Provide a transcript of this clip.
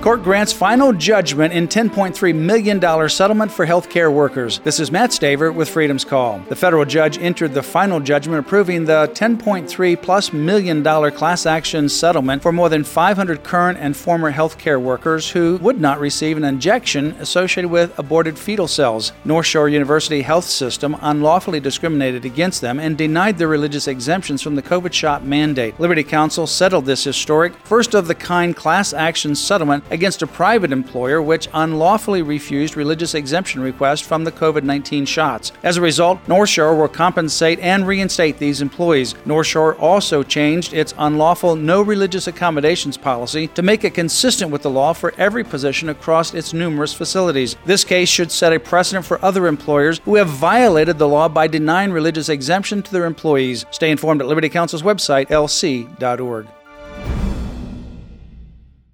Court grants final judgment in $10.3 million settlement for healthcare workers. This is Matt Staver with Freedom's Call. The federal judge entered the final judgment approving the $10.3+ million class action settlement for more than 500 current and former healthcare workers who would not receive an injection associated with aborted fetal cells. North Shore University Health System unlawfully discriminated against them and denied their religious exemptions from the COVID shot mandate. Liberty Counsel settled this historic, first-of-the-kind class action settlement against a private employer which unlawfully refused religious exemption requests from the COVID-19 shots. As a result, North Shore will compensate and reinstate these employees. North Shore also changed its unlawful no religious accommodations policy to make it consistent with the law for every position across its numerous facilities. This case should set a precedent for other employers who have violated the law by denying religious exemption to their employees. Stay informed at Liberty Counsel's website, lc.org.